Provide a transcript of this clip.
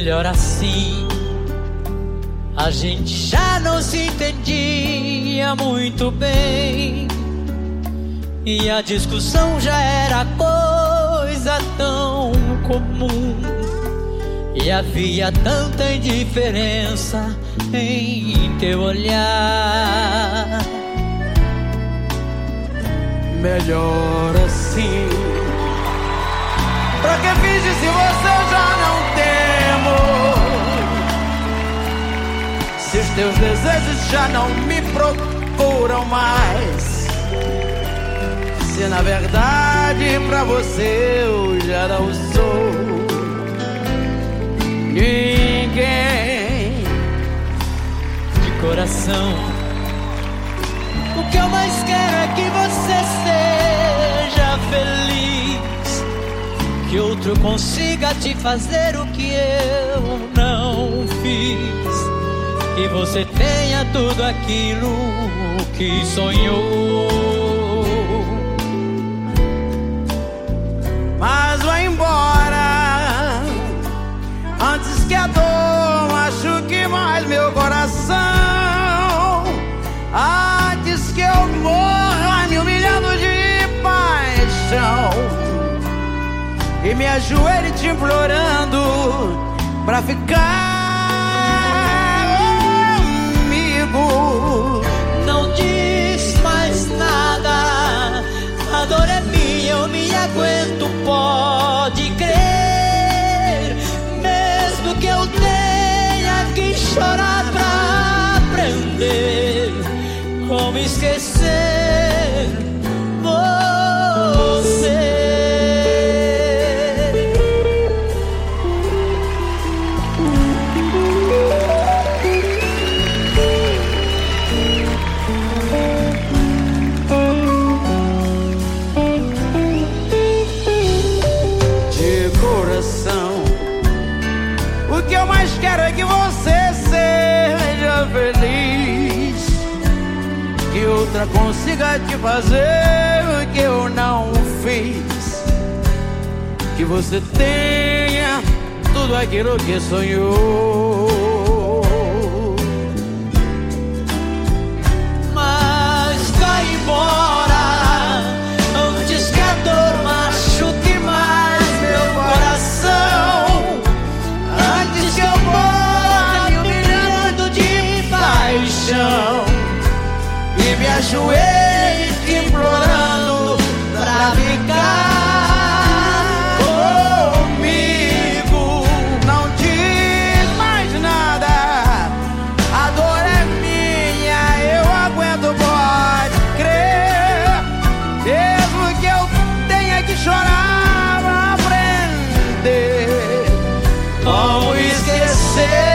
Melhor assim. A gente já não se entendia muito bem, e a discussão já era coisa tão comum, e havia tanta indiferença em teu olhar. Melhor assim. Pra que finge se você já não temo? Se os teus desejos já não me procuram mais, se na verdade pra você eu já não sou ninguém. De coração, o que eu mais quero é que você seja feliz, que outro consiga te fazer o que eu não fiz, que você tenha tudo aquilo que sonhou. Mas vai embora antes que a dor machuque mais meu coração, antes que eu morra me humilhando de paixão e me ajoelhe te implorando pra ficar comigo. Não diz mais nada, a dor é minha, eu me aguento, pode crer. Mesmo que eu tenha que chorar pra aprender como esquecer você. O que eu mais quero é que você seja feliz, que outra consiga te fazer o que eu não fiz, que você tenha tudo aquilo que sonhou. Mas vai embora antes que a dor machuque mais meu coração, antes que eu morra me humilhando de paixão E me ajoelhe te implorando pra ficar comigo. Não diz mais nada, a dor é minha, eu aguento, pode crer. Mesmo que eu tenha que chorar pra aprender como esquecer